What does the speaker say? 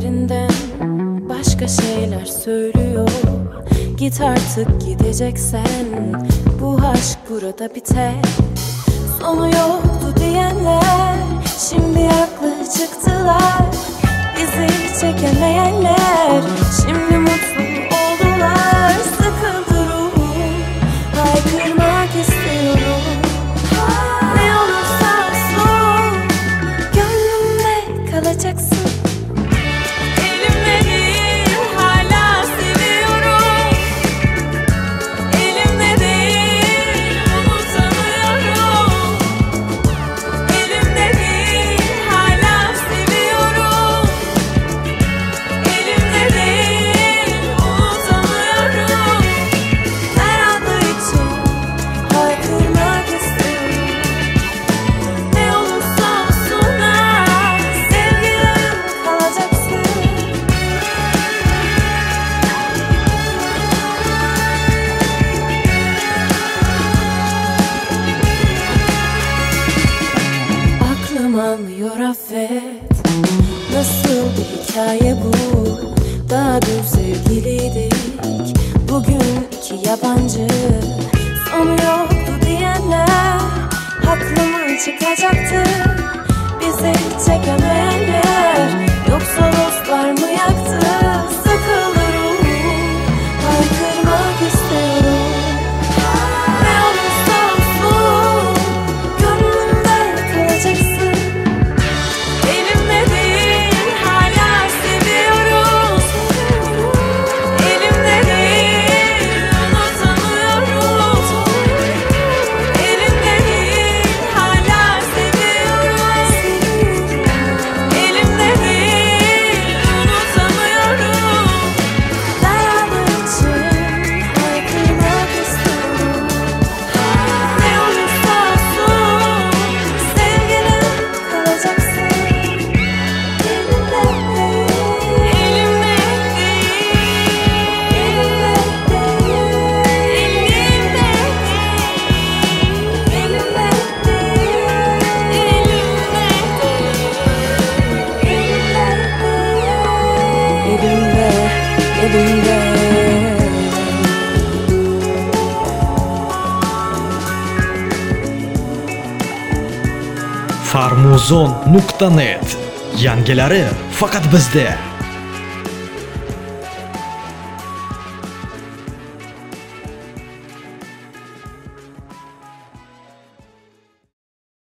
Gözlerinden başka şeyler söylüyor. Git artık gideceksen, bu aşk burada biter. Sonu yoktu diyenler şimdi haklı çıktılar. Bizi çekemeyenler şimdi mutlu oldular. Sıkıldı ruhum, haykırmak istiyorum. Ne olursa olsun gönlümde kalacaksın. Elimde değil, hala seviyorum. Elimde değil, unutamıyorum. Elimde değil, hala seviyorum. Elimde değil, unutamıyorum. Her anı için haykırmak istiyorum. Ne olursa olsun sevgilim kalacaksın. Aklım almıyor, affet. Nasıl bir hikaye bu? Daha dün sevgiliydik, bugün iki yabancı. Sonu yoktu diyenler haklı mı çıkacaktı? Bizi çekemeyenler, yoksa dostlar mı yaktı? Sıkıldı ruhum, haykırmak istiyorum. Ne olursa olsun gönlümde kalacaksın. Elimde değil, hala seviyorum. Elimde değil, unutamıyorum. Elimde değil, hala seviyorum. Elimde değil, unutamıyorum. Dayandığı için haykırmak istiyorum. Ne olursa olsun sevgilim kalacaksın. Elimde değil, elimde değil, elimde. Farmuzon.net yangilari faqat bizda.